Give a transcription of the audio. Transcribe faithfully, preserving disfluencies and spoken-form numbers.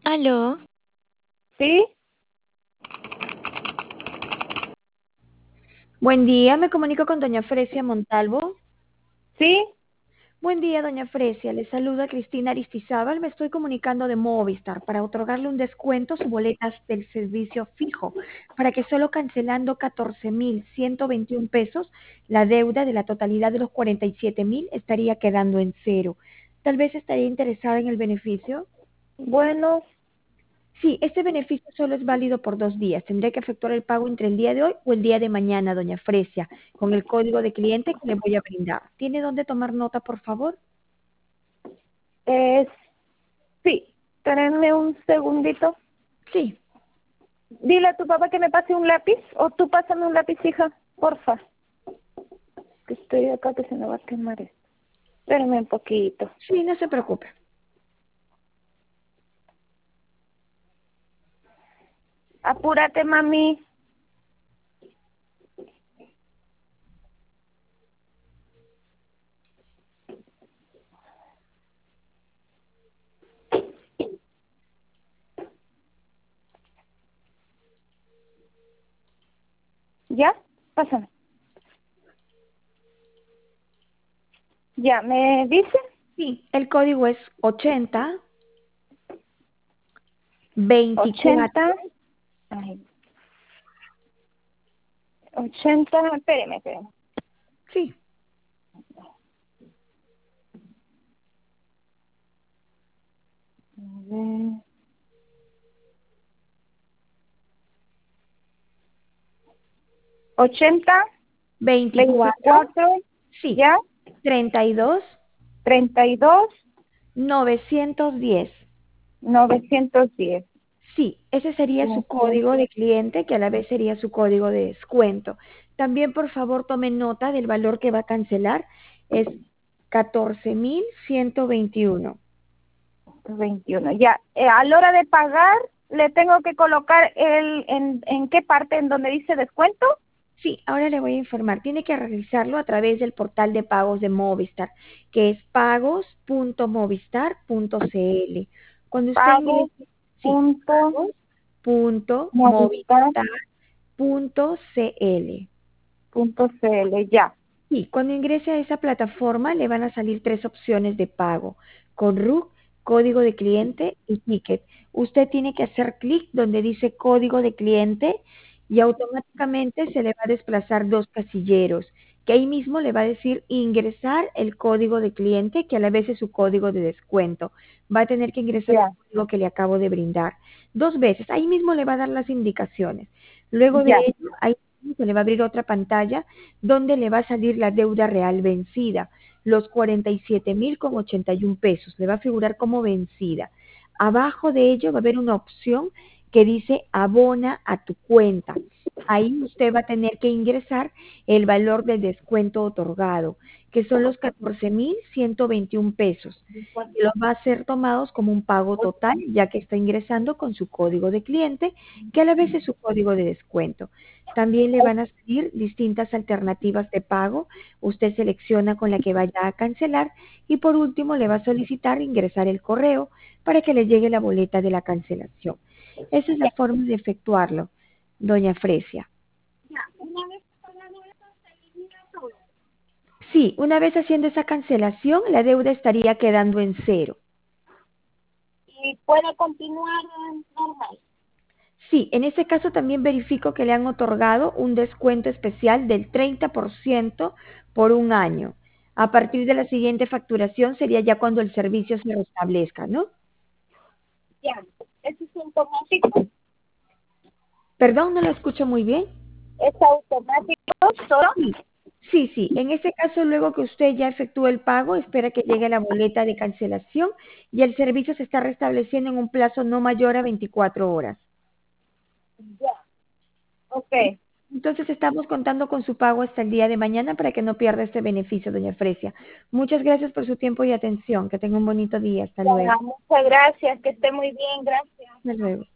Aló, ¿Sí? Buen día, me comunico con doña Fresia Montalvo. ¿Sí? Buen día, doña Fresia, le saluda Cristina Aristizábal, me estoy comunicando de Movistar para otorgarle un descuento a sus boletas del servicio fijo, para que solo cancelando catorce mil ciento veintiún pesos, la deuda de la totalidad de los cuarenta y siete mil estaría quedando en cero. Tal vez estaría interesada en el beneficio. Bueno, Sí, este beneficio solo es válido por dos días. Tendré que efectuar el pago entre el día de hoy o el día de mañana, doña Fresia, con el código de cliente que le voy a brindar. ¿Tiene dónde tomar nota, por favor? eh, sí. Espérenme un segundito. Sí. Dile a tu papá que me pase un lápiz, o tú pásame un lápiz, hija, porfa. Que estoy acá que se me va a quemar esto. Espérenme un poquito. Sí, no se preocupe. Apúrate, mami. ¿Ya? Pásame. ¿Ya me dice? Sí, el código es ochenta veinticuatro. Ochenta. Ay, ochenta. Espéreme, espéreme. Sí, A ver. Ochenta, veinticuatro. veinticuatro, Sí, ¿ya? treinta y dos Treinta y dos, novecientos diez. novecientos diez. Sí, ese sería su código de cliente, que a la vez sería su código de descuento. También, por favor, tome nota del valor que va a cancelar. Es catorce mil ciento veintiuno. Veintiuno. Ya. Eh, a la hora de pagar, le tengo que colocar el, en, en qué parte, en donde dice descuento. Sí, ahora le voy a informar. Tiene que realizarlo a través del portal de pagos de Movistar, que es pagos punto movistar punto c l. Cuando usted Pago ingrese, sí, punto pagos punto movistar movistar punto c l. punto cl. Ya. Sí, cuando ingrese a esa plataforma le van a salir tres opciones de pago, con R U C, código de cliente y ticket. Usted tiene que hacer clic donde dice código de cliente y automáticamente se le va a desplazar dos casilleros, que ahí mismo le va a decir ingresar el código de cliente, que a la vez es su código de descuento. Va a tener que ingresar el Ya. código que le acabo de brindar. Dos veces, ahí mismo le va a dar las indicaciones. Luego de Ya. ello, ahí se le va a abrir otra pantalla donde le va a salir la deuda real vencida, los cuarenta y siete mil con ochenta y un pesos, le va a figurar como vencida. Abajo de ello va a haber una opción que dice abona a tu cuenta. Ahí usted va a tener que ingresar el valor del descuento otorgado, que son los catorce mil ciento veintiún pesos. Y los va a ser tomados como un pago total, ya que está ingresando con su código de cliente, que a la vez es su código de descuento. También le van a salir distintas alternativas de pago. Usted selecciona con la que vaya a cancelar y por último le va a solicitar ingresar el correo para que le llegue la boleta de la cancelación. Esa es la forma de efectuarlo, doña Fresia. Ya. Una vez pagado eso, se elimina todo. Sí, una vez haciendo esa cancelación, la deuda estaría quedando en cero. Y puede continuar normal. Sí, en este caso también verifico que le han otorgado un descuento especial del treinta por ciento por un año. A partir de la siguiente facturación sería ya cuando el servicio se restablezca, ¿no? Ya. ¿Eso es automático? Perdón, no lo escucho muy bien. ¿Es automático solo? Sí, sí, sí. En este caso, luego que usted ya efectúe el pago, espera que llegue la boleta de cancelación y el servicio se está restableciendo en un plazo no mayor a veinticuatro horas. Ya. Ok. ¿Sí? Entonces estamos contando con su pago hasta el día de mañana para que no pierda este beneficio, doña Fresia. Muchas gracias por su tiempo y atención. Que tenga un bonito día. Hasta luego. Ya, muchas gracias. Que esté muy bien. Gracias. Hasta luego.